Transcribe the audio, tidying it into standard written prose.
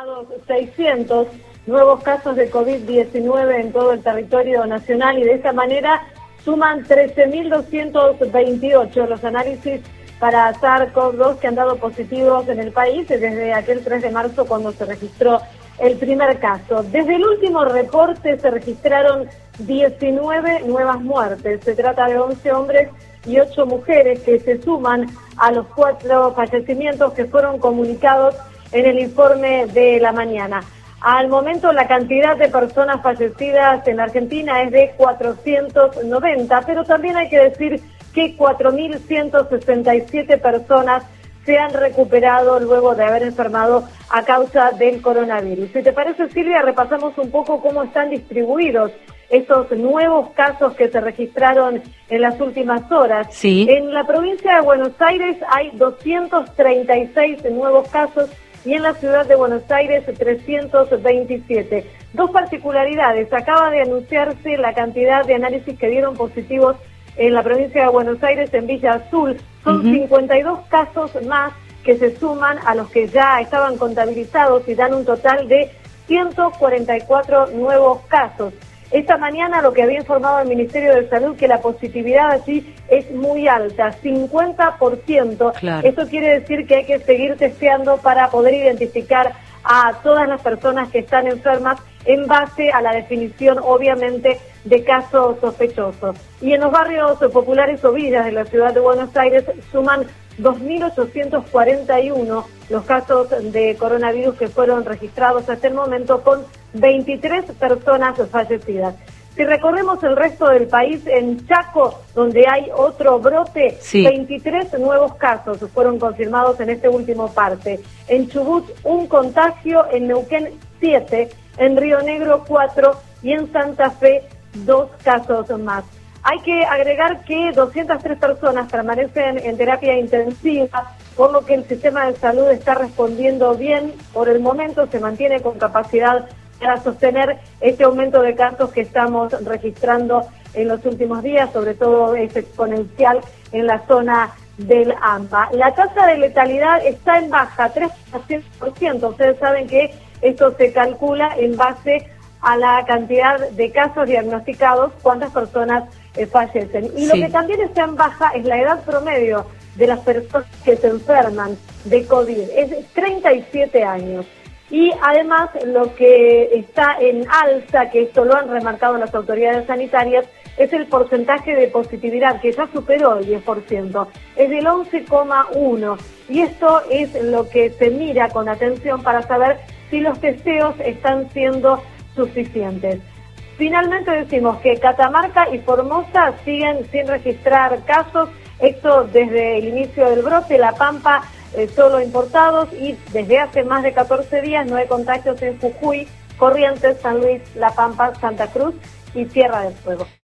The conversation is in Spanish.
confirmados 600 nuevos casos de COVID-19 en todo el territorio nacional y de esa manera suman 13.228 los análisis para SARS-CoV-2 que han dado positivos en el país desde aquel 3 de marzo cuando se registró el primer caso. Desde el último reporte se registraron 19 nuevas muertes. Se trata de 11 hombres y 8 mujeres que se suman a los 4 fallecimientos que fueron comunicados en el informe de la mañana. Al momento la cantidad de personas fallecidas en Argentina es de 490, pero también hay que decir que 4.167 personas se han recuperado luego de haber enfermado a causa del coronavirus. Si te parece, Silvia, repasamos un poco cómo están distribuidos estos nuevos casos que se registraron en las últimas horas. Sí. En la provincia de Buenos Aires hay 236 nuevos casos y en la ciudad de Buenos Aires 327. Dos particularidades. Acaba de anunciarse la cantidad de análisis que dieron positivos en la provincia de Buenos Aires, en Villa Azul. Son 52 casos más que se suman a los que ya estaban contabilizados y dan un total de 144 nuevos casos. Esta mañana lo que había informado el Ministerio de Salud, que la positividad allí es muy alta, 50%. Claro. Esto quiere decir que hay que seguir testeando para poder identificar a todas las personas que están enfermas en base a la definición, obviamente, de casos sospechosos. Y en los barrios populares o villas de la ciudad de Buenos Aires suman 2.841 los casos de coronavirus que fueron registrados hasta el momento, con 23 personas fallecidas. Si recorremos el resto del país, en Chaco, donde hay otro brote, sí, 23 nuevos casos fueron confirmados en este último parte. En Chubut, un contagio, en Neuquén, 7, en Río Negro, 4 y en Santa Fe, 2 casos más. Hay que agregar que 203 personas permanecen en terapia intensiva, por lo que el sistema de salud está respondiendo bien. Por el momento se mantiene con capacidad para sostener este aumento de casos que estamos registrando en los últimos días, sobre todo es exponencial en la zona del AMBA. La tasa de letalidad está en baja, 3%. Ustedes saben que esto se calcula en base a la cantidad de casos diagnosticados, cuántas personas fallecen. Y lo que también está en baja es la edad promedio de las personas que se enferman de COVID. Es 37 años. Y además lo que está en alza, que esto lo han remarcado las autoridades sanitarias, es el porcentaje de positividad, que ya superó el 10%, es del 11,1%. Y esto es lo que se mira con atención para saber si los testeos están siendo suficientes. Finalmente decimos que Catamarca y Formosa siguen sin registrar casos, esto desde el inicio del brote. La Pampa solo importados, y desde hace más de 14 días no hay contagios en Jujuy, Corrientes, San Luis, La Pampa, Santa Cruz y Tierra del Fuego.